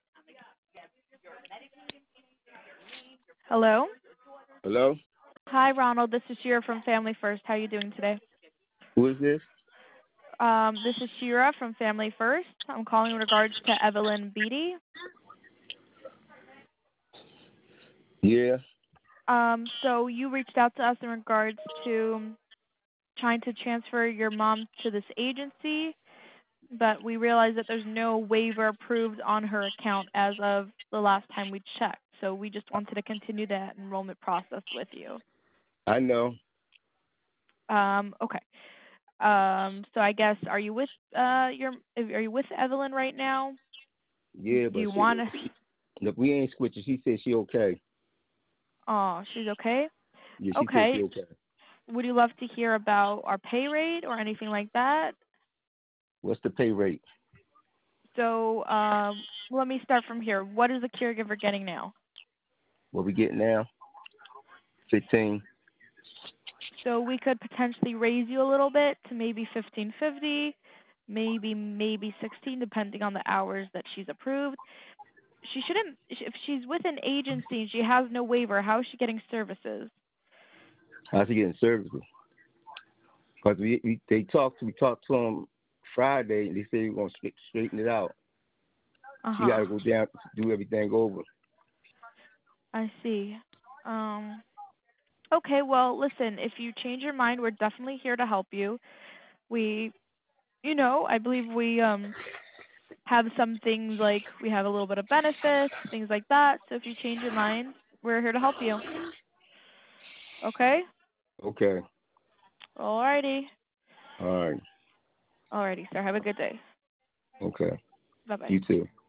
Hello. Hello? Hi, Ronald. This is Shira from Family First. How are you doing today? Who is this? This is Shira from Family First. I'm calling in regards to Evelyn Beatty. Yeah. So you reached out to us in regards to trying to transfer your mom to this agency, but we realized that there's no waiver approved on her account as of the last time we checked. So we just wanted to continue that enrollment process with you. I know. Okay. So I guess are you with Evelyn right now? Yeah, Do but you want to? look, we ain't switching. She said she okay. Oh, she's okay. Yeah, she said she Okay. okay. Would you love to hear about our pay rate or anything like that? What's the pay rate? So let me start from here. What is the caregiver getting now? What we get now? 15. So we could potentially raise you a little bit to maybe 15.50, maybe 16, depending on the hours that she's approved. She shouldn't. If she's with an agency and she has no waiver, how is she getting services? How's she getting services? Because we talked to them Friday, and they said we're going to straighten it out. Uh She got huh. to go down, do everything over. I see. Okay. Well, listen. If you change your mind, we're definitely here to help you. We, I believe we have some things like we have a little bit of benefits, things like that. So if you change your mind, we're here to help you. Okay? Okay. Alrighty. All right. Alrighty, sir. Have a good day. Okay. Bye bye. You too.